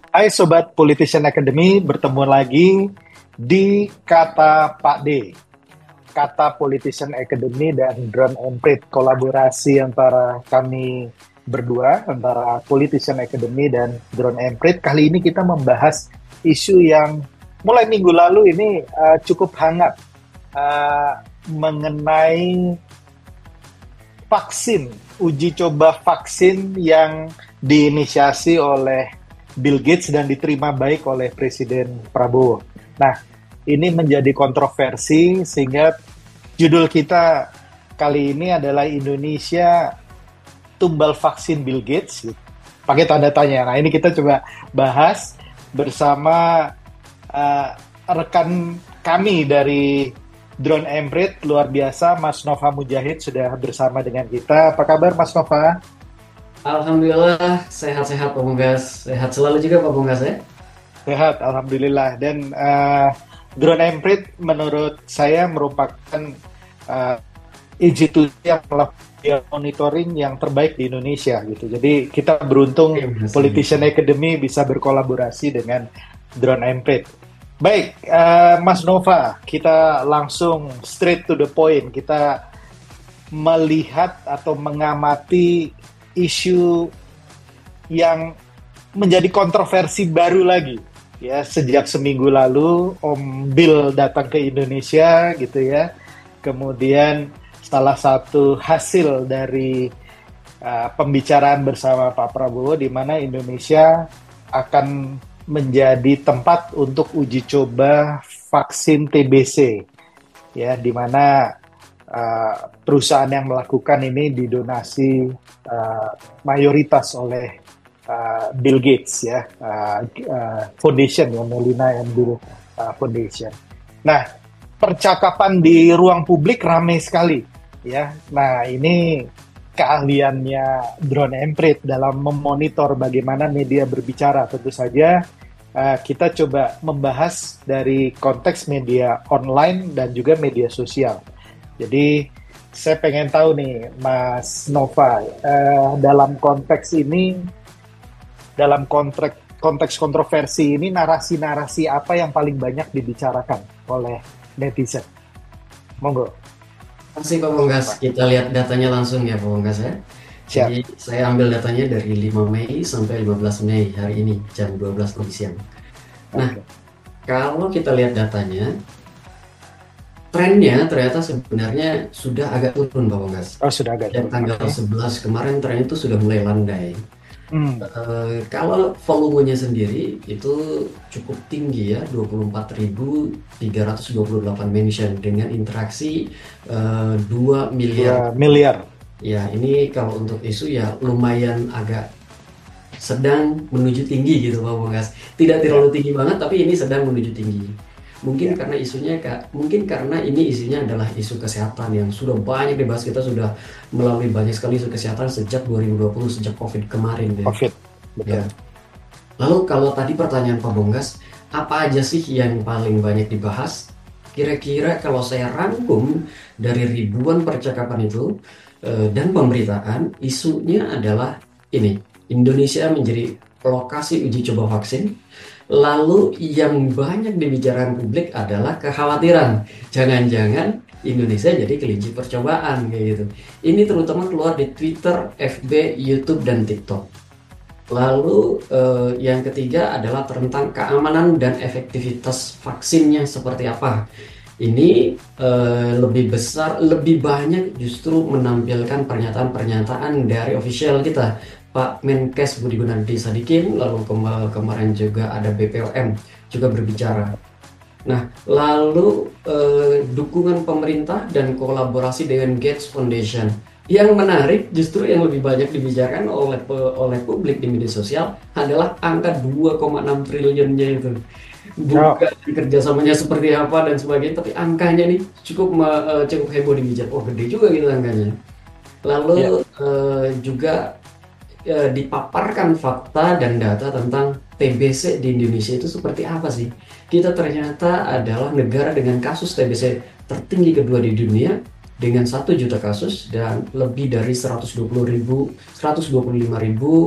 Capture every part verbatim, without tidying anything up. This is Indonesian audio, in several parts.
Hai Sobat Politician Academy, bertemu lagi di Kata Pak D. Kata Politician Academy dan Drone Emprit, kolaborasi antara kami berdua, antara Politician Academy dan Drone Emprit. Kali ini kita membahas isu yang mulai minggu lalu ini uh, cukup hangat, uh, mengenai vaksin, uji coba vaksin yang diinisiasi oleh Bill Gates dan diterima baik oleh Presiden Prabowo. Nah, ini menjadi kontroversi sehingga judul kita kali ini adalah Indonesia tumbal vaksin Bill Gates, pakai tanda tanya. Nah, ini kita coba bahas bersama uh, rekan kami dari Drone Emprit, luar biasa, Mas Nova Mujahid sudah bersama dengan kita. Apa kabar Mas Nova? Alhamdulillah sehat-sehat Pak Bunggas, sehat selalu juga Pak Bunggas ya. Sehat, alhamdulillah. Dan uh, Drone Emprit menurut saya merupakan uh, institusi yang melakukan monitoring yang terbaik di Indonesia gitu. Jadi kita beruntung Politician Academy bisa berkolaborasi dengan Drone Emprit. Baik, uh, Mas Nova, kita langsung straight to the point. Kita melihat atau mengamati isu yang menjadi kontroversi baru lagi ya sejak seminggu lalu Om Bill datang ke Indonesia gitu ya. Kemudian salah satu hasil dari uh, pembicaraan bersama Pak Prabowo di mana Indonesia akan menjadi tempat untuk uji coba vaksin T B C ya, di mana Uh, perusahaan yang melakukan ini didonasi uh, mayoritas oleh uh, Bill Gates ya, uh, uh, Foundation ya, Melinda and Bill uh, Foundation. Nah, percakapan di ruang publik ramai sekali ya. Nah, ini keahliannya Drone Emprit dalam memonitor bagaimana media berbicara. Tentu saja uh, kita coba membahas dari konteks media online dan juga media sosial. Jadi saya pengen tahu nih Mas Nova, eh, dalam konteks ini, dalam konteks konteks kontroversi ini, narasi-narasi apa yang paling banyak dibicarakan oleh netizen? Monggo. Masih Pak Bunggas, kita lihat datanya langsung ya Pak Bunggas ya. Siap. Jadi saya ambil datanya dari lima Mei sampai lima belas Mei hari ini jam dua belas siang. Nah, okay. Kalau kita lihat datanya, trennya ternyata sebenarnya sudah agak turun Pak Bunggas. Oh, sudah agak turun. Dan tanggal okay. sebelas kemarin tren itu sudah mulai landai. Hmm. Uh, kalau volumenya sendiri itu cukup tinggi ya, dua puluh empat ribu tiga ratus dua puluh delapan mention dengan interaksi uh, dua miliar. dua miliar. Ya, ini kalau untuk isu ya lumayan agak sedang menuju tinggi gitu Pak Bungkas. Tidak terlalu tinggi banget, tapi ini sedang menuju tinggi. Mungkin karena isunya mungkin karena ini isunya adalah isu kesehatan yang sudah banyak dibahas. Kita sudah melalui banyak sekali isu kesehatan sejak dua ribu dua puluh, sejak Covid kemarin ya. Covid, betul. Ya. Lalu kalau tadi pertanyaan Pak Bunggas, apa aja sih yang paling banyak dibahas? Kira-kira kalau saya rangkum dari ribuan percakapan itu eh, dan pemberitaan, isunya adalah ini, Indonesia menjadi lokasi uji coba vaksin. Lalu yang banyak dibicarakan publik adalah kekhawatiran jangan-jangan Indonesia jadi kelinci percobaan kayak gitu. Ini terutama keluar di Twitter, F B, YouTube dan TikTok. Lalu eh, yang ketiga adalah tentang keamanan dan efektivitas vaksinnya seperti apa. Ini eh, lebih besar, lebih banyak justru menampilkan pernyataan-pernyataan dari official kita. Pak Menkes Budi Gunadi Sadikin, lalu kema- kemarin juga ada B P O M juga berbicara. Nah, lalu eh, dukungan pemerintah dan kolaborasi dengan Gates Foundation. Yang menarik justru yang lebih banyak dibicarakan oleh oleh publik di media sosial adalah angka dua koma enam triliunnya itu. Bukan oh. kerjasamanya seperti apa dan sebagainya, tapi angkanya nih cukup uh, cukup heboh dibicarakan. Oh, gede juga gitu angkanya. Lalu yeah. uh, juga E, dipaparkan fakta dan data tentang T B C di Indonesia itu seperti apa sih. Kita ternyata adalah negara dengan kasus T B C tertinggi kedua di dunia dengan satu juta kasus dan lebih dari seratus dua puluh ribu, seratus dua puluh lima ribu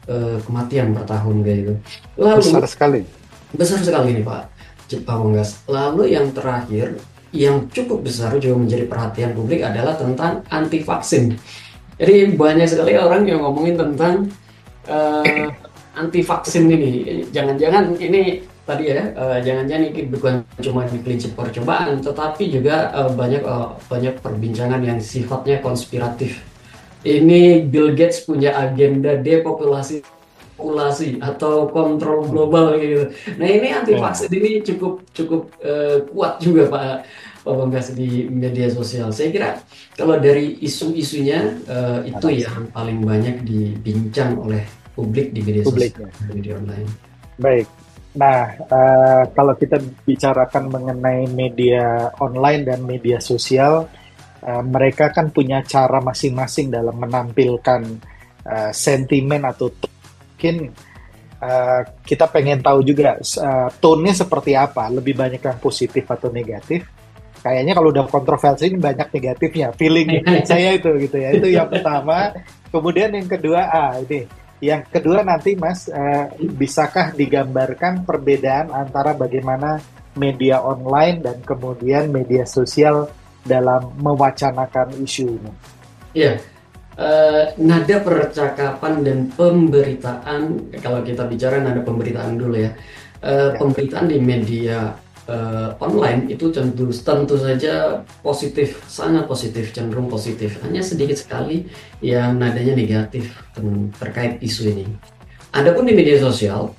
eh, kematian per tahun kayak gitu. Lalu Besar sekali. besar sekali nih Pak Pak Bonggas. Lalu yang terakhir yang cukup besar juga menjadi perhatian publik adalah tentang anti vaksin. Jadi banyak sekali orang yang ngomongin tentang eh, anti vaksin ini. Jangan-jangan ini tadi ya, eh, jangan-jangan ini bukan cuma di kelinci percobaan, tetapi juga eh, banyak eh, banyak perbincangan yang sifatnya konspiratif. Ini Bill Gates punya agenda depopulasi populasi atau kontrol global gitu. Nah ini anti Ya, vaksin ini cukup cukup eh, kuat juga Pak Pak Banggas di media sosial. Saya kira kalau dari isu-isunya eh, itu panas. yang paling banyak dibincang oleh publik di media sosial, Publiknya. di media online. Baik. Nah, eh, kalau kita bicarakan mengenai media online dan media sosial, eh, mereka kan punya cara masing-masing dalam menampilkan eh, sentimen atau mungkin eh, kita pengen tahu juga eh, tone-nya seperti apa, lebih banyak yang positif atau negatif. Kayaknya kalau udah kontroversi ini banyak negatifnya, feeling saya itu gitu ya. Itu yang pertama. Kemudian yang kedua, ah ini, yang kedua nanti Mas, eh, bisakah digambarkan perbedaan antara bagaimana media online dan kemudian media sosial dalam mewacanakan isu ini? Iya, eh, nada percakapan dan pemberitaan, kalau kita bicara nada pemberitaan dulu ya, Eh, Ya, pemberitaan di media eh, online itu tentu tentu saja positif, sangat positif, cenderung positif. Hanya sedikit sekali yang nadanya negatif ten- terkait isu ini. Adapun di media sosial,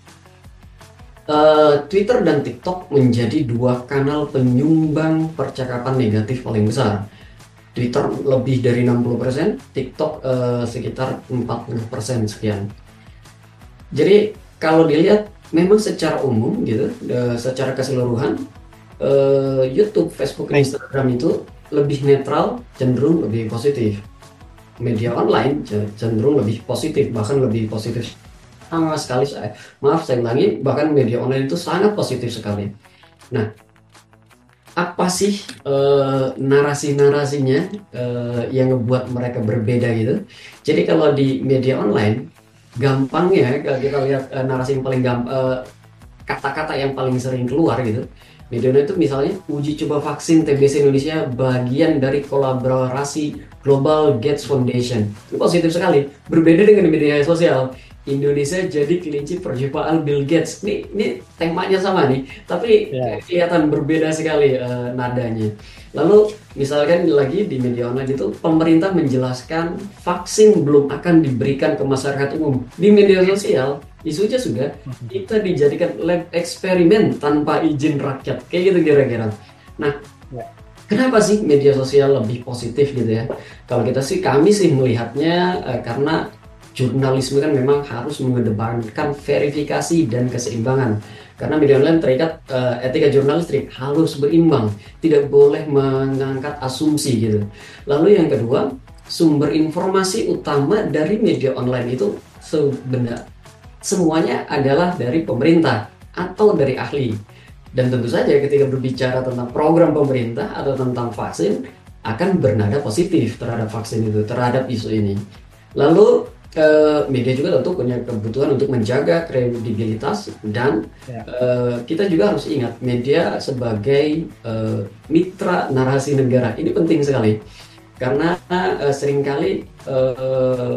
eh, Twitter dan TikTok menjadi dua kanal penyumbang percakapan negatif paling besar. Twitter lebih dari enam puluh persen, TikTok eh, sekitar empat puluh persen sekian. Jadi kalau dilihat memang secara umum gitu, eh, secara keseluruhan, eh, YouTube, Facebook, nih, Instagram itu lebih netral, cenderung lebih positif. Media online ce- cenderung lebih positif, bahkan lebih positif sama sekali. Saya, maaf saya ulangi, bahkan media online itu sangat positif sekali. Nah, apa sih eh, narasi-narasinya eh, yang ngebuat mereka berbeda gitu? Jadi kalau di media online, gampangnya kalau kita lihat eh, narasi yang paling gampang, kata-kata yang paling sering keluar gitu. Media online itu misalnya uji coba vaksin T B C Indonesia bagian dari kolaborasi Global Gates Foundation. Itu positif sekali. Berbeda dengan di media sosial. Indonesia jadi kelinci percobaan Bill Gates. Ini, ini temanya sama nih, tapi ya, kelihatan berbeda sekali eh, nadanya. Lalu misalkan lagi di media online itu pemerintah menjelaskan vaksin belum akan diberikan ke masyarakat umum. Di media sosial isunya sudah kita dijadikan lab eksperimen tanpa izin rakyat. Kayak gitu kira-kira. Nah, ya, kenapa sih media sosial lebih positif gitu ya? Kalau kita sih, kami sih melihatnya eh, karena jurnalisme kan memang harus mengedepankan verifikasi dan keseimbangan. Karena media online terikat eh, etika jurnalistik harus berimbang, tidak boleh mengangkat asumsi gitu. Lalu yang kedua, sumber informasi utama dari media online itu sebenarnya semuanya adalah dari pemerintah atau dari ahli. Dan tentu saja ketika berbicara tentang program pemerintah atau tentang vaksin akan bernada positif terhadap vaksin itu, terhadap isu ini. Lalu eh, media juga tentu punya kebutuhan untuk menjaga kredibilitas dan ya. eh, kita juga harus ingat media sebagai eh, mitra narasi negara. Ini penting sekali karena eh, seringkali eh,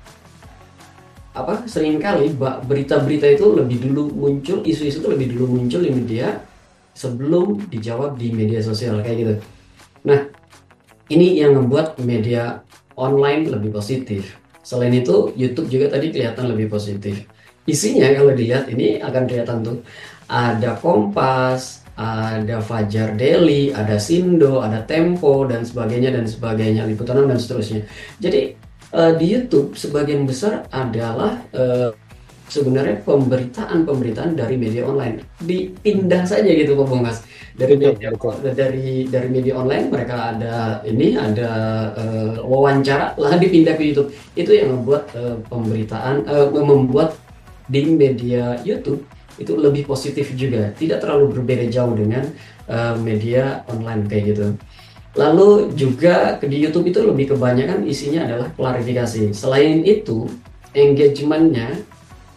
apa seringkali ba- berita-berita itu lebih dulu muncul, isu-isu itu lebih dulu muncul di media sebelum dijawab di media sosial kayak gitu. Nah, ini yang membuat media online lebih positif. Selain itu, YouTube juga tadi kelihatan lebih positif. Isinya kalau dilihat ini akan kelihatan tuh ada Kompas, ada Fajar Daily, ada Sindo, ada Tempo dan sebagainya dan sebagainya, Liputan dan seterusnya. Jadi eh, di YouTube sebagian besar adalah eh, sebenarnya pemberitaan-pemberitaan dari media online. Dipindah saja gitu Pak Bongkas. Dari Betul, media betul. dari dari media online mereka ada ini ada eh, wawancara lah dipindah ke YouTube. Itu yang membuat eh, pemberitaan eh, membuat di media YouTube itu lebih positif juga. Tidak terlalu berbeda jauh dengan eh, media online kayak gitu. Lalu juga di YouTube itu lebih kebanyakan isinya adalah klarifikasi. Selain itu, engagementnya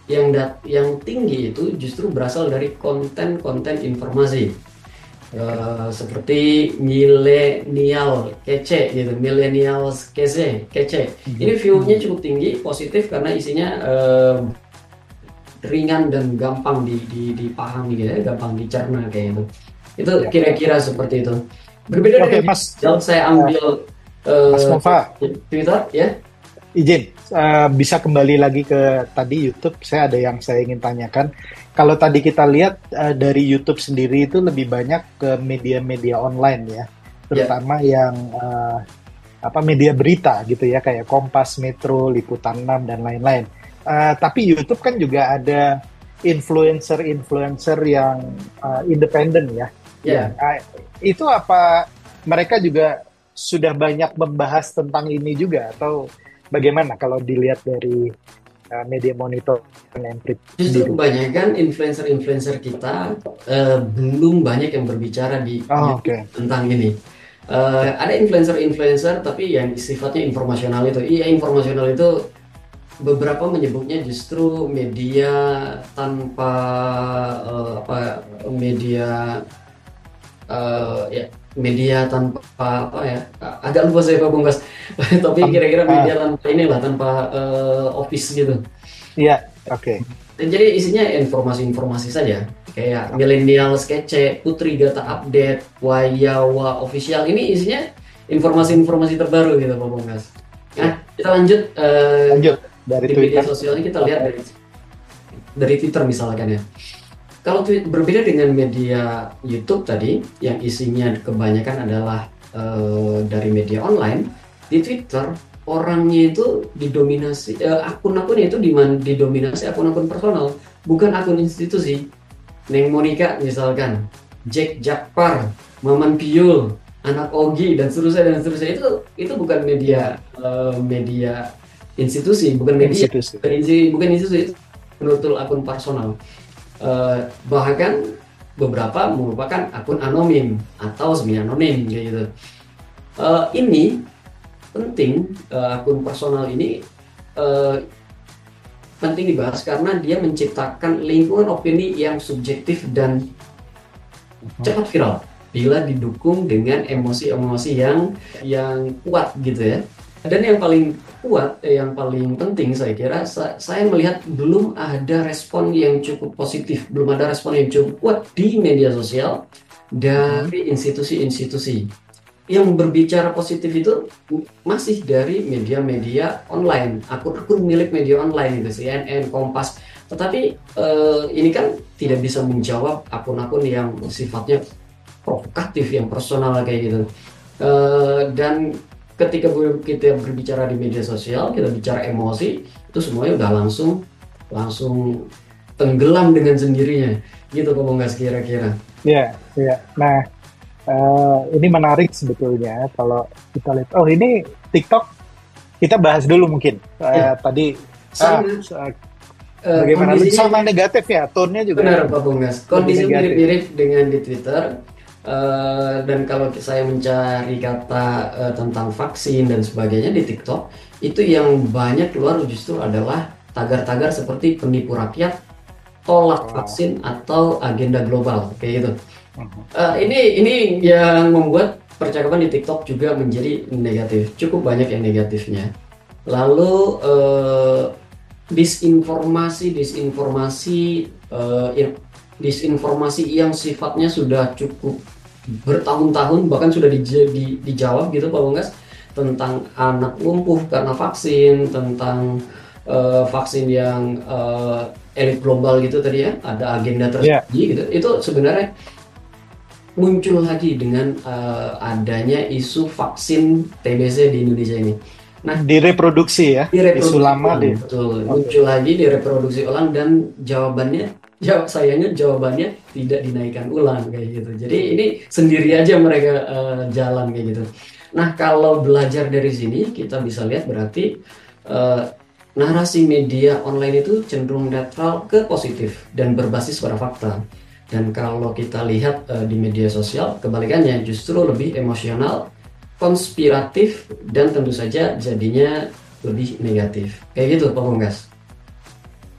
yang dat yang tinggi itu justru berasal dari konten-konten informasi. Eh, seperti milenial kece gitu, milenial kece, kece. Ini view-nya cukup tinggi, positif karena isinya eh, ringan dan gampang di, di, dipahami gitu ya, gampang dicerna kayak gitu. Itu Ya. kira-kira seperti itu. Berbeda Oke, dengan Mas. kalau saya Uh, ambil Mas eh, Nova, Twitter ya. izin uh, bisa kembali lagi ke tadi YouTube. Saya ada yang saya ingin tanyakan. Kalau tadi kita lihat uh, dari YouTube sendiri itu lebih banyak ke media-media online ya, Ya, terutama yang uh, apa media berita gitu ya, kayak Kompas, Metro, Liputan enam dan lain-lain. Uh, tapi YouTube kan juga ada influencer-influencer yang uh, independen ya. Yang ya. uh, itu apa mereka juga sudah banyak membahas tentang ini juga atau bagaimana kalau dilihat dari uh, media monitor Emprit Justru sendiri? kebanyakan influencer-influencer kita eh, belum banyak yang berbicara di Oh, YouTube oke. tentang ini. Eh, ada influencer-influencer tapi yang sifatnya informasional itu. Iya, informasional itu beberapa menyebutnya justru media tanpa eh, apa media eh, ya media tanpa apa ya, agak lupa saya Pak Bungkas. Tapi Tem- kira-kira ah, media tanpa inilah, tanpa eh, office gitu. iya, oke. Dan jadi isinya informasi-informasi saja, kayak milenial skece, Putri Data Update, Wayawa Official. Ini isinya informasi-informasi terbaru gitu Pak Bongkas. Nah, Ya, kita lanjut eh, ke lanjut dari di media Twitter. sosialnya, kita lihat dari dari Twitter misalkan ya. Kalau tweet berbeda dengan media YouTube tadi, yang isinya kebanyakan adalah eh, dari media online, di Twitter orangnya itu didominasi, eh, akun-akunnya itu diman- didominasi akun-akun personal, bukan akun institusi. Neng Monica misalkan, Jack Jakpar, Maman Piul, anak Ogi dan seterusnya dan seterusnya, itu itu bukan media eh, media institusi, bukan media, Institusi. bukan institusi, bukan institusi, betul akun personal. Eh, bahkan beberapa merupakan akun anonim atau semi anonim kayak gitu. Eh, ini penting, eh, akun personal ini eh, penting dibahas karena dia menciptakan lingkungan opini yang subjektif dan Mhm. cepat viral bila didukung dengan emosi-emosi yang yang kuat gitu ya. Dan yang paling kuat, eh, yang paling penting saya kira, sa- saya melihat belum ada respon yang cukup positif, belum ada respon yang cukup kuat di media sosial Mhm. dari institusi-institusi. Yang berbicara positif itu masih dari media-media online, akun-akun milik media online itu, C N N, Kompas. Tetapi eh, ini kan tidak bisa menjawab akun-akun yang sifatnya provokatif, yang personal kayak gitu. Eh, dan ketika kita berbicara di media sosial, kita bicara emosi, itu semuanya udah langsung langsung tenggelam dengan sendirinya. Gitu Pak Bonggas kira-kira. Ya, ya. Nah, eh, ini menarik sebetulnya kalau kita lihat. Oh, ini TikTok kita bahas dulu mungkin. Eh, Ya, tadi ah, sama s- eh, bagaimana lu kondisinya. sama negatif ya, tone-nya juga Benar Pak Bunggas, lebih kondisi negatif. mirip-mirip dengan di Twitter. Eh, dan kalau saya mencari kata eh, tentang vaksin dan sebagainya di TikTok, itu yang banyak keluar justru adalah tagar-tagar seperti penipu rakyat, tolak Wow. vaksin atau agenda global kayak gitu. Mhm. Eh, ini ini yang membuat percakapan di TikTok juga menjadi negatif, cukup banyak yang negatifnya. Lalu eh, disinformasi, disinformasi, eh, in- disinformasi yang sifatnya sudah cukup bertahun-tahun, bahkan sudah dij- di- dijawab gitu Pak Bungkas, tentang anak lumpuh karena vaksin, tentang eh, vaksin yang eh, elit global gitu tadi ya, ada agenda Ya, tersendiri gitu. Itu sebenarnya muncul lagi dengan eh, adanya isu vaksin T B C di Indonesia ini. Nah, direproduksi ya, isu direproduksi lama ulang, di. betul. Oke. Muncul lagi, direproduksi ulang, dan jawabannya, jawab sayangnya jawabannya tidak dinaikkan ulang kayak gitu. Jadi ini sendiri aja mereka eh, jalan kayak gitu. Nah, kalau belajar dari sini kita bisa lihat berarti eh, narasi media online itu cenderung netral ke positif dan berbasis pada fakta. Dan kalau kita lihat eh, di media sosial, kebalikannya justru lebih emosional, konspiratif, dan tentu saja jadinya lebih negatif. Kayak gitu Pak Bonggas.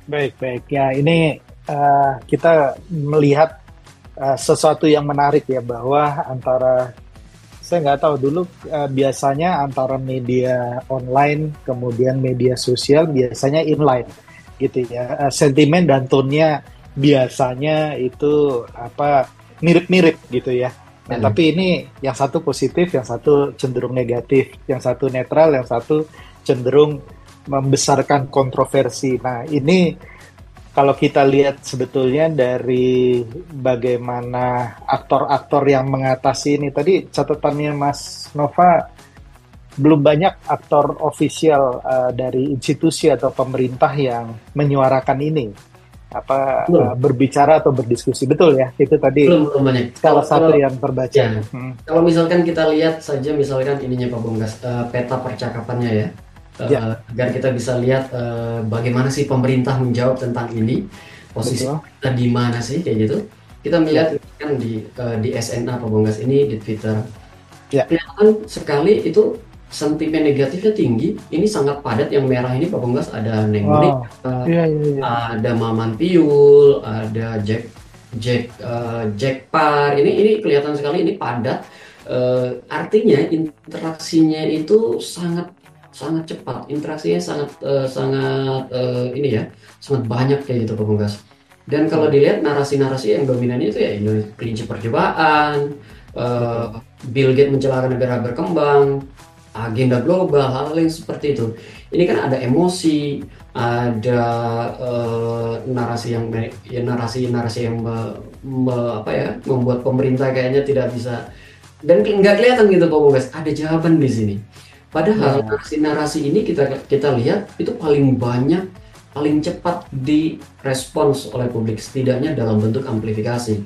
Baik, baik. Ya, ini eh, kita melihat eh, sesuatu yang menarik ya, bahwa antara, saya nggak tahu dulu, eh, biasanya antara media online kemudian media sosial biasanya inline gitu ya. Eh, sentimen dan tone-nya biasanya itu apa, mirip-mirip gitu ya. Nah, Ya, tapi ini yang satu positif, yang satu cenderung negatif, yang satu netral, yang satu cenderung membesarkan kontroversi. Nah, ini kalau kita lihat sebetulnya dari bagaimana aktor-aktor yang mengatasi ini, tadi catatannya Mas Nova, belum banyak aktor ofisial uh, dari institusi atau pemerintah yang menyuarakan ini, apa uh, belum, berbicara atau berdiskusi. Betul ya, itu tadi belum, belum banyak. Kalau salah kalau satu yang terbaca. ya, Hmm. kalau misalkan kita lihat saja misalkan ininya Pak Bunggas, eh, peta percakapannya ya, Ya, eh, agar kita bisa lihat eh, bagaimana sih pemerintah menjawab tentang ini, posisi betul. kita di mana sih kayak gitu. Kita Ya, melihat kan di eh, di S N A Pak Bunggas ini di Twitter. ya. Kelihatan sekali itu sentimen negatifnya tinggi. Ini sangat padat. Yang merah ini Pak Bunggas ada Neng Oh, Merika, iya, iya, iya. ada Maman Piul, ada Jack Jack eh, Jack Par. Ini ini kelihatan sekali ini padat. Eh, artinya interaksinya itu sangat sangat cepat. Interaksinya sangat eh, sangat eh, ini ya, sangat banyak kayak gitu Pak Bunggas. Dan kalau Hmm, dilihat narasi-narasi yang dominan itu ya ini kelinci percobaan, eh, betul. Bill Gates mencelakan negara berkembang, agenda global, hal-hal yang seperti itu. Ini kan ada emosi, ada eh, narasi yang ya, narasi-narasi yang me- me- apa ya, membuat pemerintah kayaknya tidak bisa dan ke- nggak kelihatan gitu Pak Bungkas, ada jawaban di sini. Padahal Ya, narasi-narasi ini kita kita lihat itu paling banyak, paling cepat direspons oleh publik setidaknya dalam bentuk amplifikasi.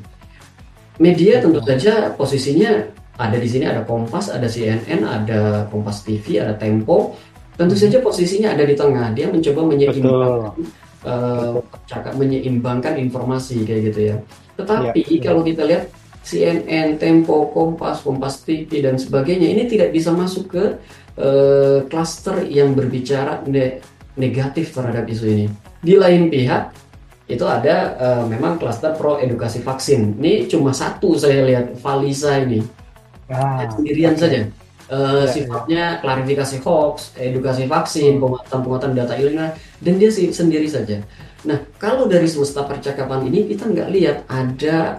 Media tentu betul. saja posisinya ada di sini, ada Kompas, ada C N N, ada Kompas T V, ada Tempo. Tentu Mhm. saja posisinya ada di tengah. Dia mencoba menyeimbangkan Betul, eh, betul. cakap menyeimbangkan informasi kayak gitu ya. Ya, Tetapi ya. kalau kita lihat C N N, Tempo, Kompas, Kompas T V dan sebagainya ini tidak bisa masuk ke eh, klaster yang berbicara ne- negatif terhadap isu ini. Di lain pihak itu ada eh, memang klaster pro edukasi vaksin. Ini cuma satu saya lihat Valisa ini Ah, sendirian oke. saja. Eh, Ya, ya. sifatnya klarifikasi hoax, edukasi vaksin, Hmm. penguatan-penguatan data ilegal, dan dia sih sendiri saja. Nah, kalau dari semesta percakapan ini kita nggak lihat ada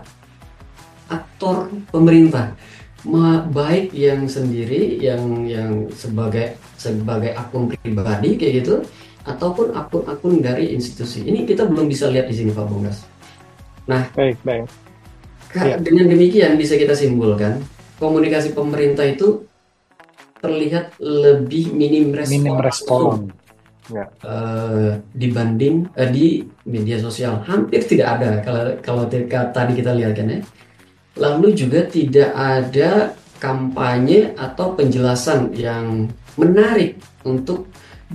aktor pemerintah, Ma- baik yang sendiri, yang yang sebagai sebagai akun pribadi kayak gitu, ataupun akun-akun dari institusi. Ini kita belum bisa lihat di sini Pak Bonggas. Nah, Baik, baik. Ka- Ya, dengan demikian bisa kita simpulkan komunikasi pemerintah itu terlihat lebih minim minim respon langsung respon. Ya. eh, dibanding eh, di media sosial, hampir tidak ada kalau kalau t- ka- tadi kita lihat kan ya. Lalu juga tidak ada kampanye atau penjelasan yang menarik untuk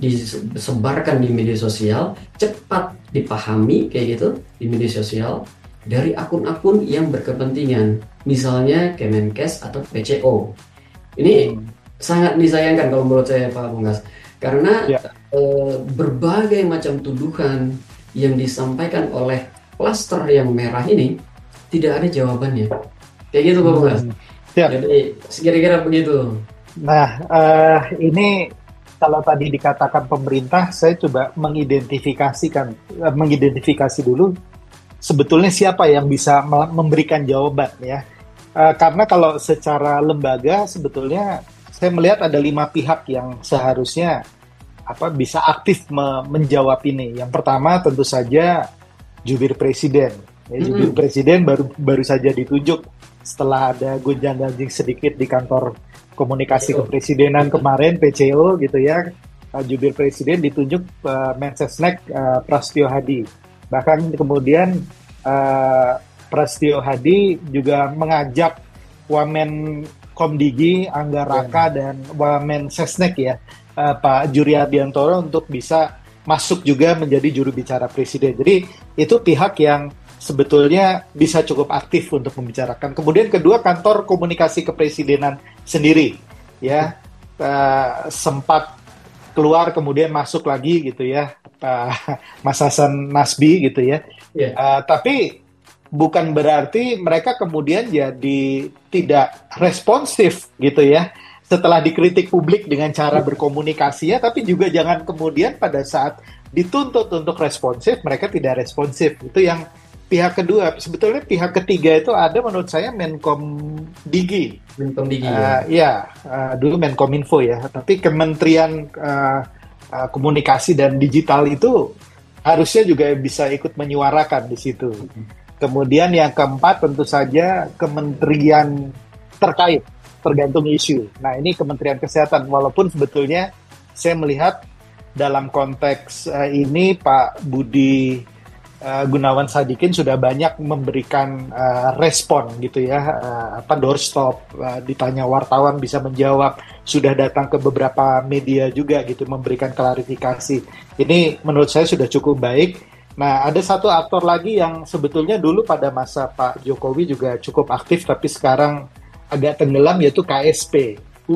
disebarkan di media sosial, cepat dipahami kayak gitu di media sosial dari akun-akun yang berkepentingan, misalnya Kemenkes atau P C O. Ini Hmm. sangat disayangkan kalau menurut saya Pak Bungkas, karena Ya. eh, berbagai macam tuduhan yang disampaikan oleh klaster yang merah ini tidak ada jawabannya. Kayak gitu Pak Bungkas. Hmm. Ya. Jadi kira-kira begitu. Nah, eh, ini kalau tadi dikatakan pemerintah, saya coba mengidentifikasikan, eh, mengidentifikasi dulu sebetulnya siapa yang bisa me- memberikan jawaban ya. Eh, karena kalau secara lembaga sebetulnya saya melihat ada lima pihak yang seharusnya apa bisa aktif me- menjawab ini. Yang pertama tentu saja jubir presiden. Ya, jubir Mm-mm. presiden baru baru saja ditunjuk setelah ada gonjang-ganjing sedikit di kantor komunikasi P C O. kepresidenan kemarin P C O gitu ya. Uh, jubir presiden ditunjuk uh, Mensesnek uh, Prasetyo Hadi. Bahkan kemudian uh, Prasetyo Hadi juga mengajak Wamen Komdigi, Angga Ya. Raka dan Wamen Sesnek ya, uh, Pak Juri Hardiantoro untuk bisa masuk juga menjadi juru bicara presiden. Jadi itu pihak yang sebetulnya bisa cukup aktif untuk membicarakan. Kemudian kedua, kantor komunikasi kepresidenan sendiri ya, uh, sempat keluar kemudian masuk lagi gitu ya. Pak Mas Hasan Nasbi gitu ya. Ya. Uh, tapi bukan berarti mereka kemudian jadi tidak responsif gitu ya. Setelah dikritik publik dengan cara berkomunikasi ya, tapi juga jangan kemudian pada saat dituntut untuk responsif, mereka tidak responsif. Itu yang pihak kedua. Sebetulnya pihak ketiga itu ada menurut saya Menkom Digi. Menkom Digi Uh, ya, uh, dulu Menkominfo ya. Tapi Kementerian uh, uh, Komunikasi dan Digital itu harusnya juga bisa ikut menyuarakan di situ. Kemudian yang keempat tentu saja kementerian terkait, tergantung isu. Nah ini Kementerian Kesehatan, walaupun sebetulnya saya melihat dalam konteks uh, ini Pak Budi uh, Gunawan Sadikin sudah banyak memberikan uh, respon gitu ya, uh, apa doorstop, uh, ditanya wartawan bisa menjawab, sudah datang ke beberapa media juga gitu memberikan klarifikasi. Ini menurut saya sudah cukup baik. Nah, ada satu aktor lagi yang sebetulnya dulu pada masa Pak Jokowi juga cukup aktif, tapi sekarang agak tenggelam, yaitu K S P.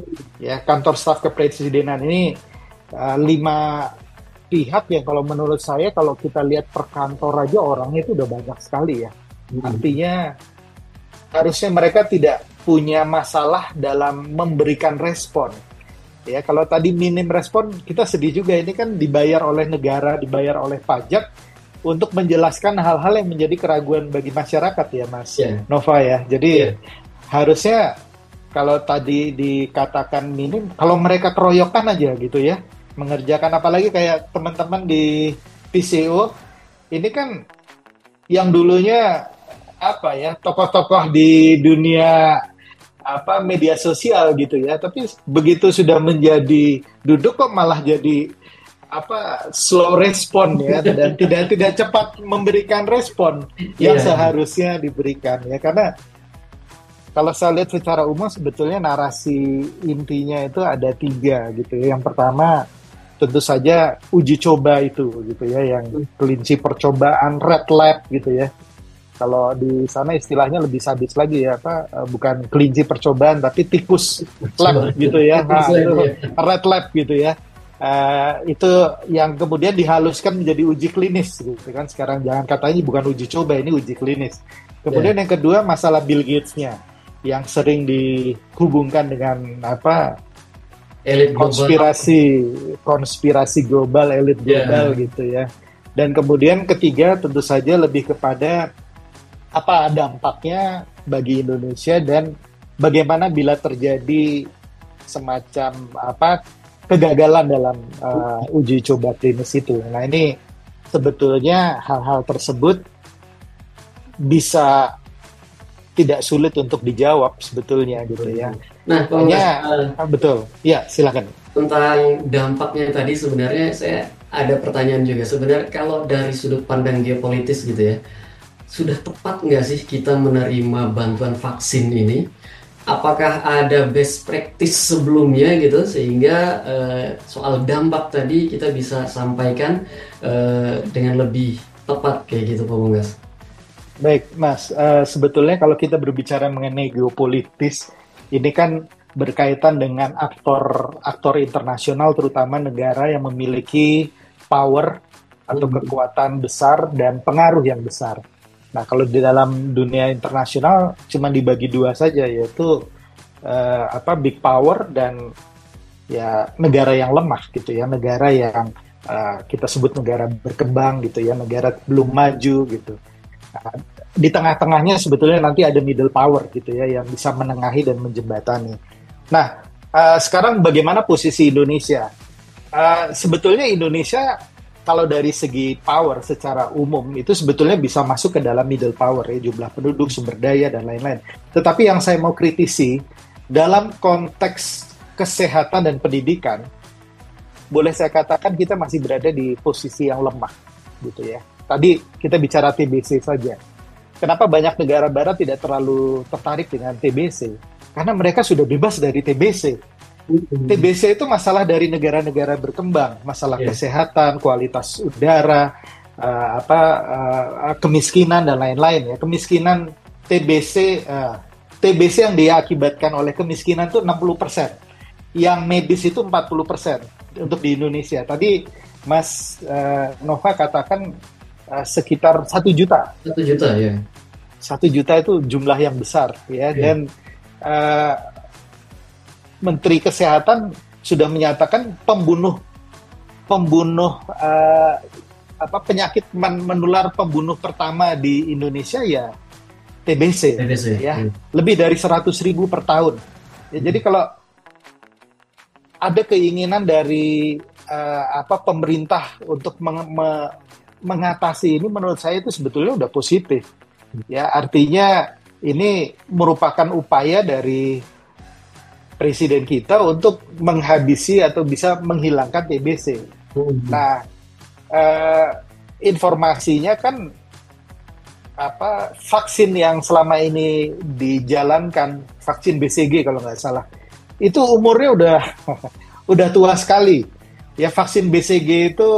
Ya, Kantor Staf Kepresidenan ini uh, lima pihak yang kalau menurut saya kalau kita lihat per kantor aja orangnya itu udah banyak sekali ya. Artinya harusnya mereka tidak punya masalah dalam memberikan respon. Ya, kalau tadi minim respon, kita sedih juga. Ini kan dibayar oleh negara, dibayar oleh pajak untuk menjelaskan hal-hal yang menjadi keraguan bagi masyarakat ya Mas yeah. Nova ya. Jadi yeah. harusnya kalau tadi dikatakan minim, kalau mereka keroyokan aja gitu ya, mengerjakan apalagi kayak teman-teman di P C O, ini kan yang dulunya apa ya, tokoh-tokoh di dunia apa media sosial gitu ya, tapi begitu sudah menjadi duduk kok malah jadi apa slow respon ya, dan tidak tidak cepat memberikan respon yang yeah. seharusnya diberikan ya. Karena kalau saya lihat secara umum sebetulnya narasi intinya itu ada tiga gitu ya. Yang pertama tentu saja uji coba itu gitu ya, yang kelinci percobaan, red lab gitu ya. Kalau di sana istilahnya lebih sadis lagi ya, apa bukan kelinci percobaan tapi tikus lab gitu ya. Nah, itu red lab gitu ya. Uh, itu yang kemudian dihaluskan menjadi uji klinis gitu kan. Sekarang jangan katanya bukan uji coba, ini uji klinis. Kemudian yeah. yang kedua masalah Bill Gates-nya yang sering dihubungkan dengan apa elit konspirasi global. konspirasi global, elit global yeah. gitu ya. Dan kemudian ketiga tentu saja lebih kepada apa dampaknya bagi Indonesia dan bagaimana bila terjadi semacam apa kegagalan dalam uh, uji coba klinis itu. Nah ini sebetulnya hal-hal tersebut bisa tidak sulit untuk dijawab sebetulnya gitu ya. Nah, hanya uh, betul. Ya silakan. Tentang dampaknya tadi sebenarnya saya ada pertanyaan juga. Sebenarnya kalau dari sudut pandang geopolitis gitu ya, sudah tepat nggak sih kita menerima bantuan vaksin ini? Apakah ada best practice sebelumnya gitu sehingga uh, soal dampak tadi kita bisa sampaikan uh, dengan lebih tepat kayak gitu Pak Bunggas? Baik Mas, uh, sebetulnya kalau kita berbicara mengenai geopolitis ini kan berkaitan dengan aktor-aktor internasional terutama negara yang memiliki power atau hmm. kekuatan besar dan pengaruh yang besar. Nah, kalau di dalam dunia internasional cuma dibagi dua saja, yaitu uh, apa big power dan ya negara yang lemah gitu ya, negara yang uh, kita sebut negara berkembang gitu ya, negara belum maju gitu. Nah, di tengah-tengahnya sebetulnya nanti ada middle power gitu ya, yang bisa menengahi dan menjembatani. Nah, uh, sekarang bagaimana posisi Indonesia? Uh, sebetulnya Indonesia kalau dari segi power secara umum itu sebetulnya bisa masuk ke dalam middle power ya, jumlah penduduk, sumber daya dan lain-lain. Tetapi yang saya mau kritisi dalam konteks kesehatan dan pendidikan, boleh saya katakan kita masih berada di posisi yang lemah gitu ya. Tadi kita bicara T B C saja. Kenapa banyak negara barat tidak terlalu tertarik dengan T B C? Karena mereka sudah bebas dari T B C. T B C itu masalah dari negara-negara berkembang, masalah yeah. kesehatan, kualitas udara, uh, apa uh, kemiskinan dan lain-lain ya. Kemiskinan T B C, uh, T B C yang diakibatkan oleh kemiskinan itu enam puluh persen, yang medis itu empat puluh persen untuk di Indonesia. Tadi Mas eh, Nova katakan eh, sekitar satu juta. Satu juta ya. Satu juta itu jumlah yang besar ya, Iya. dan eh, Menteri Kesehatan sudah menyatakan pembunuh pembunuh eh, apa penyakit men- menular pembunuh pertama di Indonesia ya T B C T B C. ya, Iya. lebih dari seratus ribu per tahun. Ya, jadi kalau ada keinginan dari eh, apa pemerintah untuk meng- me- mengatasi ini, menurut saya itu sebetulnya udah positif. Ya, artinya ini merupakan upaya dari presiden kita untuk menghabisi atau bisa menghilangkan T B C. Hmm. Nah, eh, informasinya kan apa vaksin yang selama ini dijalankan, vaksin B C G kalau nggak salah, itu umurnya udah udah tua sekali. Ya, vaksin B C G itu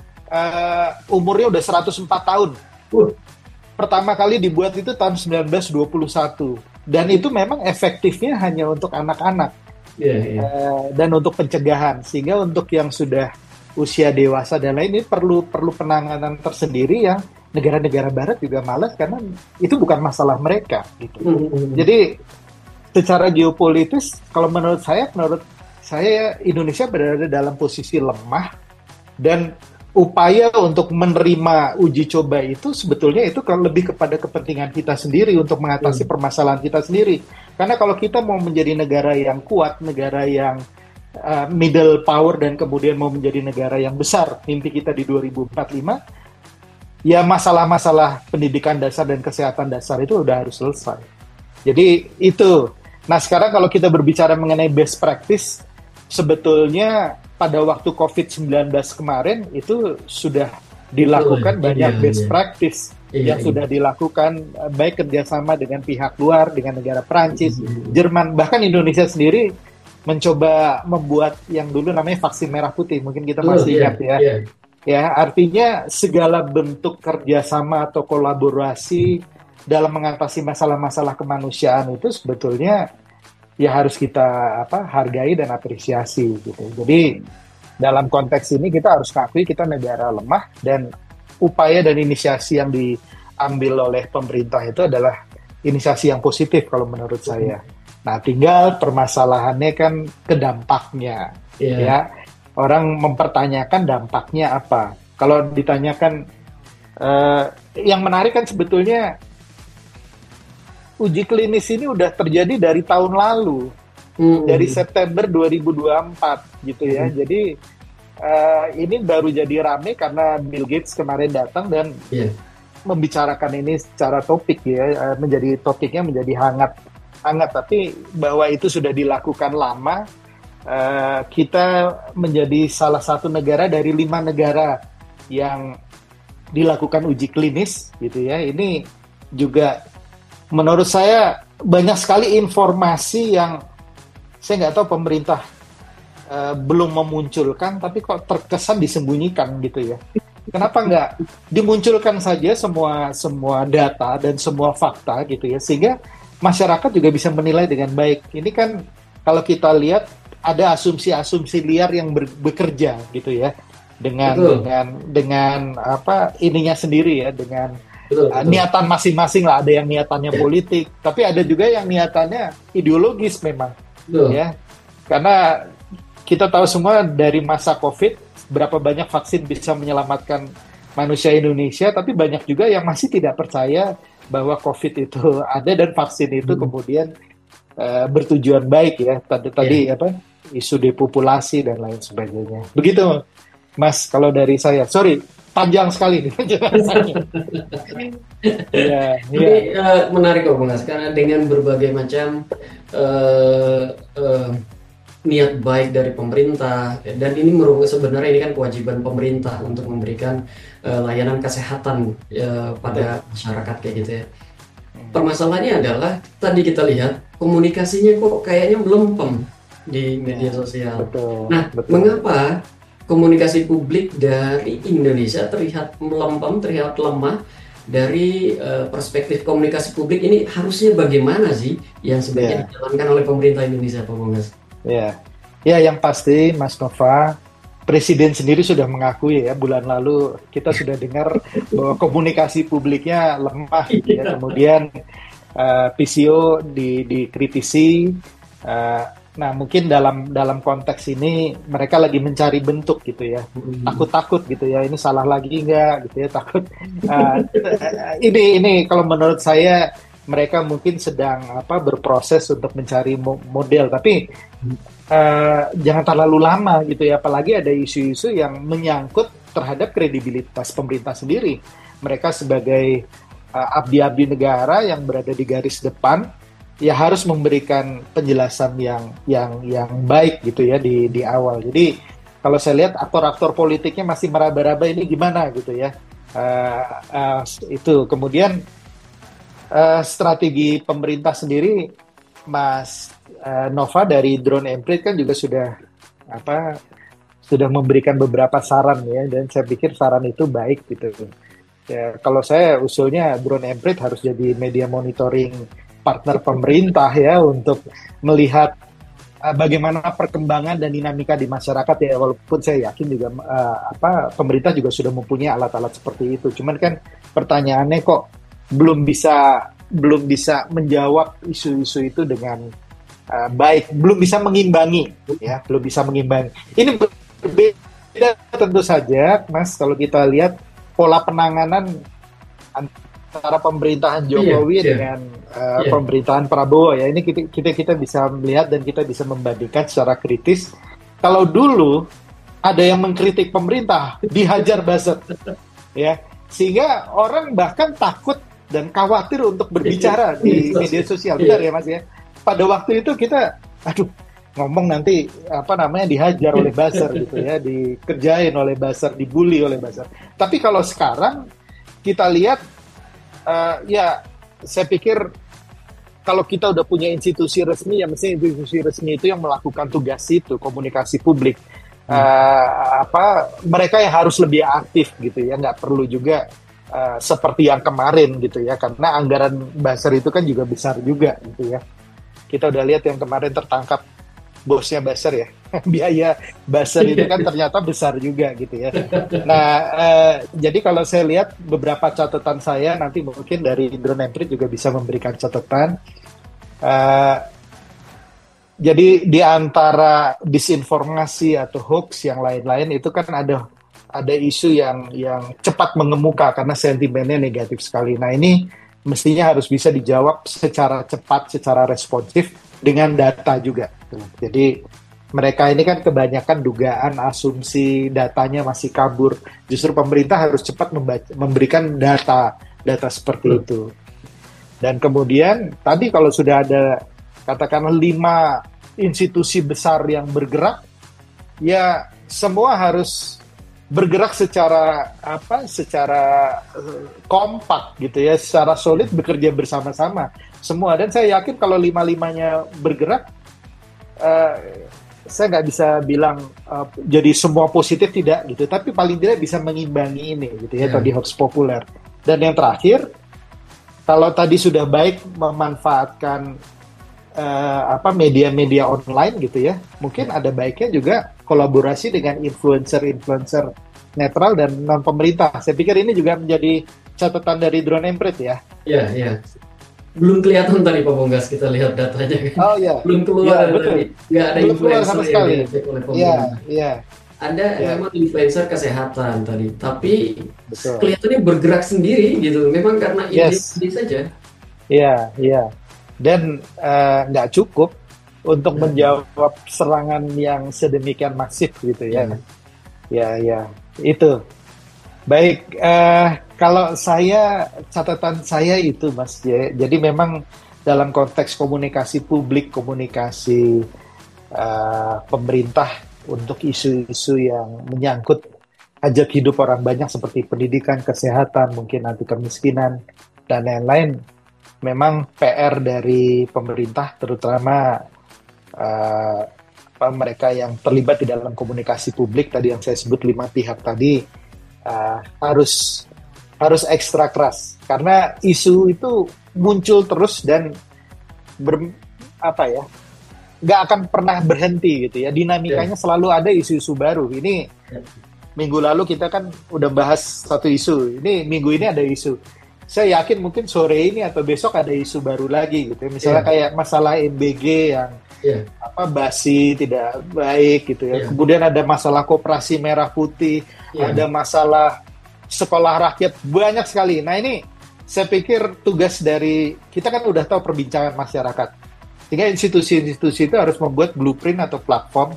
eh, umurnya udah seratus empat tahun. Uh, Pertama kali dibuat itu tahun sembilan belas dua puluh satu. Dan itu memang efektifnya hanya untuk anak-anak iya, iya. eh, dan untuk pencegahan. Sehingga untuk yang sudah usia dewasa dan lain ini perlu perlu penanganan tersendiri yang negara-negara barat juga malas karena itu bukan masalah mereka gitu. Hmm, hmm, hmm. Jadi secara geopolitis kalau menurut saya menurut saya Indonesia berada dalam posisi lemah, dan upaya untuk menerima uji coba itu sebetulnya itu kan lebih kepada kepentingan kita sendiri untuk mengatasi Hmm. permasalahan kita sendiri. Karena kalau kita mau menjadi negara yang kuat, negara yang uh, middle power, dan kemudian mau menjadi negara yang besar, mimpi kita di dua ribu empat puluh lima, ya masalah-masalah pendidikan dasar dan kesehatan dasar itu udah harus selesai. Jadi itu. Nah, sekarang kalau kita berbicara mengenai best practice, sebetulnya pada waktu covid sembilan belas kemarin itu sudah dilakukan Betul, banyak iya, best iya. practice Iya, yang iya. sudah dilakukan, eh, baik kerjasama dengan pihak luar, dengan negara Perancis, Hmm. Jerman, bahkan Indonesia sendiri mencoba membuat yang dulu namanya vaksin merah putih. Mungkin kita Betul, masih iya, ingat ya. iya. Ya, artinya segala bentuk kerjasama atau kolaborasi dalam mengatasi masalah-masalah kemanusiaan itu sebetulnya ya harus kita apa hargai dan apresiasi gitu. Jadi dalam konteks ini kita harus akui kita negara lemah, dan upaya dan inisiasi yang diambil oleh pemerintah itu adalah inisiasi yang positif kalau menurut saya. Nah, tinggal permasalahannya kan ke dampaknya. Iya. Ya, orang mempertanyakan dampaknya apa. Kalau ditanyakan, eh, yang menarik kan sebetulnya uji klinis ini udah terjadi dari tahun lalu, Hmm. dari September dua ribu dua puluh empat gitu ya. Hmm. Jadi eh, ini baru jadi rame karena Bill Gates kemarin datang dan Iya. membicarakan ini secara topik ya, eh, menjadi topiknya menjadi hangat hangat. Tapi bahwa itu sudah dilakukan lama, eh, kita menjadi salah satu negara dari lima negara yang dilakukan uji klinis gitu ya. Ini juga menurut saya banyak sekali informasi yang saya nggak tahu pemerintah eh, belum memunculkan, tapi kok terkesan disembunyikan gitu ya. Kenapa nggak dimunculkan saja semua semua data dan semua fakta gitu ya, sehingga masyarakat juga bisa menilai dengan baik. Ini kan kalau kita lihat ada asumsi-asumsi liar yang ber- bekerja gitu ya, dengan Betul. dengan dengan apa ininya sendiri ya, dengan Betul, Uh, betul. niatan masing-masing lah. Ada yang niatannya politik, tapi ada juga yang niatannya ideologis memang Betul. ya, karena kita tahu semua dari masa COVID berapa banyak vaksin bisa menyelamatkan manusia Indonesia, tapi banyak juga yang masih tidak percaya bahwa COVID itu ada dan vaksin itu Hmm. kemudian uh, bertujuan baik ya, tadi tadi Iya. apa isu depopulasi dan lain sebagainya. Begitu Mas, kalau dari saya. Sorry, panjang sekali nih penjelasannya. Iya, Tapi iya. eh, menarik kok Bung As, karena dengan berbagai macam eh, eh, niat baik dari pemerintah, dan ini merupakan sebenarnya ini kan kewajiban pemerintah untuk memberikan eh, layanan kesehatan eh, pada masyarakat kayak gitu ya. Permasalahannya adalah tadi kita lihat komunikasinya kok kayaknya melempem di media sosial. Betul. Nah, betul. mengapa komunikasi publik dari Indonesia terlihat melempem, terlihat lemah dari eh, perspektif komunikasi publik ini? Harusnya bagaimana sih yang sebaiknya Ya, dijalankan oleh pemerintah Indonesia, Pak Bongas? ya, ya. Yang pasti, Mas Nova, Presiden sendiri sudah mengakui ya, bulan lalu kita sudah dengar bahwa komunikasi publiknya lemah gitu ya. Iya. Kemudian eh, P C O di, dikritisi. eh, nah mungkin dalam dalam konteks ini mereka lagi mencari bentuk gitu ya. Hmm. Takut-takut gitu ya. Ini salah lagi nggak gitu ya? Takut. eh, ini ini kalau menurut saya mereka mungkin sedang apa berproses untuk mencari mo- model, tapi eh, jangan terlalu lama gitu ya, apalagi ada isu-isu yang menyangkut terhadap kredibilitas pemerintah sendiri. Mereka sebagai eh, abdi-abdi negara yang berada di garis depan, ya harus memberikan penjelasan yang yang yang baik gitu ya di di awal. Jadi kalau saya lihat aktor-aktor politiknya masih meraba-raba ini gimana gitu ya. Eh, eh, itu kemudian eh, strategi pemerintah sendiri, Mas eh, Nova, dari Drone Emprit kan juga sudah apa sudah memberikan beberapa saran ya, dan saya pikir saran itu baik gitu. Ya, kalau saya usulnya Drone Emprit harus jadi media monitoring partner pemerintah ya untuk melihat uh, bagaimana perkembangan dan dinamika di masyarakat ya, walaupun saya yakin juga uh, apa pemerintah juga sudah mempunyai alat-alat seperti itu. Cuman kan pertanyaannya kok belum bisa belum bisa menjawab isu-isu itu dengan uh, baik, belum bisa mengimbangi ya, belum bisa mengimbangi. Ini berbeda tentu saja, Mas, kalau kita lihat pola penanganan antara pemerintahan Jokowi Iya, iya, dengan uh, iya. pemerintahan Prabowo ya. Ini kita, kita kita bisa melihat dan kita bisa membandingkan secara kritis. Kalau dulu ada yang mengkritik pemerintah, dihajar buzzer ya. Sehingga orang bahkan takut dan khawatir untuk berbicara di media sosial. Benar Iya. ya, Mas ya? Pada waktu itu kita aduh, ngomong nanti apa namanya dihajar oleh buzzer gitu ya, dikerjain oleh buzzer, dibully oleh buzzer. Tapi kalau sekarang kita lihat, uh, ya saya pikir kalau kita udah punya institusi resmi, ya mesti institusi resmi itu yang melakukan tugas itu, komunikasi publik. Uh, apa mereka yang harus lebih aktif gitu ya, nggak perlu juga uh, seperti yang kemarin gitu ya, karena anggaran buzzer itu kan juga besar juga gitu ya. Kita udah lihat yang kemarin tertangkap bosnya buzzer ya, biaya buzzer itu kan ternyata besar juga gitu ya. Nah, eh, jadi kalau saya lihat beberapa catatan saya, nanti mungkin dari Drone Emprit juga bisa memberikan catatan. Eh, jadi di antara disinformasi atau hoax yang lain-lain itu kan ada ada isu yang yang cepat mengemuka karena sentimennya negatif sekali. Nah ini mestinya harus bisa dijawab secara cepat, secara responsif dengan data juga. Jadi mereka ini kan kebanyakan dugaan, asumsi, datanya masih kabur. Justru pemerintah harus cepat membaca, memberikan data, data seperti hmm. itu. Dan kemudian tadi kalau sudah ada katakanlah lima institusi besar yang bergerak, ya semua harus bergerak secara apa? Secara uh, kompak gitu ya, secara solid, bekerja bersama-sama semua. Dan saya yakin kalau lima-limanya bergerak, uh, saya nggak bisa bilang uh, jadi semua positif tidak gitu, tapi paling tidak bisa mengimbangi ini gitu ya, yeah. Tadi hoax populer. Dan yang terakhir, kalau tadi sudah baik memanfaatkan uh, apa media-media online gitu ya, mungkin ada baiknya juga kolaborasi dengan influencer-influencer netral dan non pemerintah. Saya pikir ini juga menjadi catatan dari Drone Emprit ya. Iya, iya. Belum kelihatan tadi Pak Bonggas, kita lihat datanya kan. Oh iya. Belum keluar ya, betul. tadi. Nggak ada Belum keluar sama sekali. Iya, iya. Ada ya. memang influencer kesehatan tadi, tapi betul. Kelihatannya bergerak sendiri gitu. Memang karena ide yes. saja. Iya, iya. Dan uh, nggak cukup untuk ya. menjawab serangan yang sedemikian masif gitu ya. Ya, ya, ya. Itu. Baik, uh, kalau saya, catatan saya itu Mas, ya, jadi memang dalam konteks komunikasi publik, komunikasi uh, pemerintah untuk isu-isu yang menyangkut hajat hidup orang banyak seperti pendidikan, kesehatan, mungkin anti kemiskinan, dan lain-lain, memang P R dari pemerintah, terutama uh, mereka yang terlibat di dalam komunikasi publik, tadi yang saya sebut lima pihak tadi, Uh, harus harus ekstra keras karena isu itu muncul terus dan ber, apa ya nggak akan pernah berhenti gitu ya. Ya. Dinamikanya selalu ada isu-isu baru. Ini Ya. minggu lalu kita kan udah bahas satu isu. Ini minggu ini ada isu. Saya yakin mungkin sore ini atau besok ada isu baru lagi gitu ya. Misalnya Ya. kayak masalah M B G yang Ya. apa basi tidak baik gitu ya. Ya. Kemudian ada masalah koperasi merah putih, Ya. ada masalah sekolah rakyat, banyak sekali. Nah ini saya pikir tugas dari kita kan udah tahu perbincangan masyarakat. Sehingga institusi-institusi itu harus membuat blueprint atau platform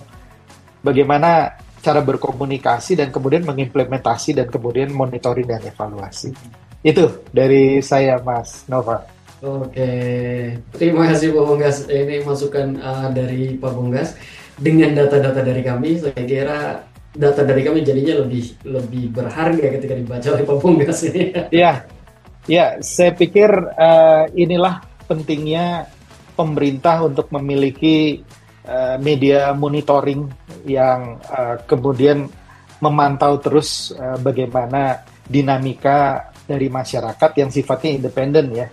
bagaimana cara berkomunikasi dan kemudian mengimplementasi dan kemudian monitoring dan evaluasi. Itu dari saya, Mas Nova. Oke, terima kasih Pak Bonggas. Ini masukan uh, dari Pak Bonggas dengan data-data dari kami. Saya kira data dari kami jadinya lebih lebih berharga ketika dibaca oleh Pak Bonggas ini. Ya, ya, saya pikir uh, inilah pentingnya pemerintah untuk memiliki uh, media monitoring yang uh, kemudian memantau terus uh, bagaimana dinamika dari masyarakat yang sifatnya independen ya.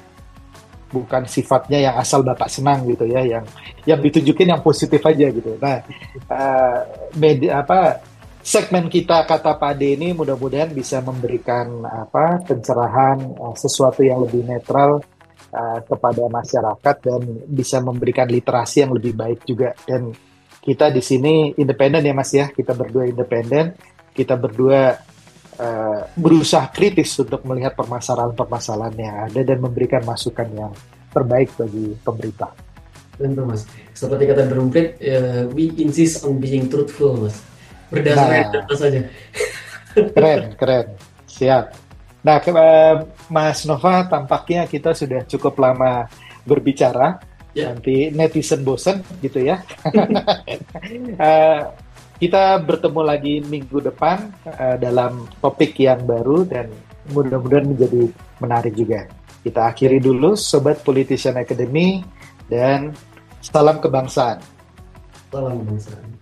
Bukan sifatnya yang asal Bapak senang gitu ya, yang yang ditunjukin yang positif aja gitu. Nah, uh, media apa segmen kita kata Pade ini mudah-mudahan bisa memberikan apa pencerahan uh, sesuatu yang lebih netral uh, kepada masyarakat dan bisa memberikan literasi yang lebih baik juga. Dan kita di sini independen ya Mas ya, kita berdua independen, kita berdua Uh, berusaha kritis untuk melihat permasalahan-permasalahan yang ada dan memberikan masukan yang terbaik bagi pemerintah. Tentu Mas, seperti kata Drumplit, uh, we insist on being truthful Mas, berdasarkan Nah, data saja. keren, keren, siap. Nah, ke, uh, Mas Nova, tampaknya kita sudah cukup lama berbicara. Ya. Nanti netizen bosen gitu ya. uh, Kita bertemu lagi minggu depan uh, dalam topik yang baru dan mudah-mudahan menjadi menarik juga. Kita akhiri dulu Sobat Politician Academy dan salam kebangsaan. Salam kebangsaan.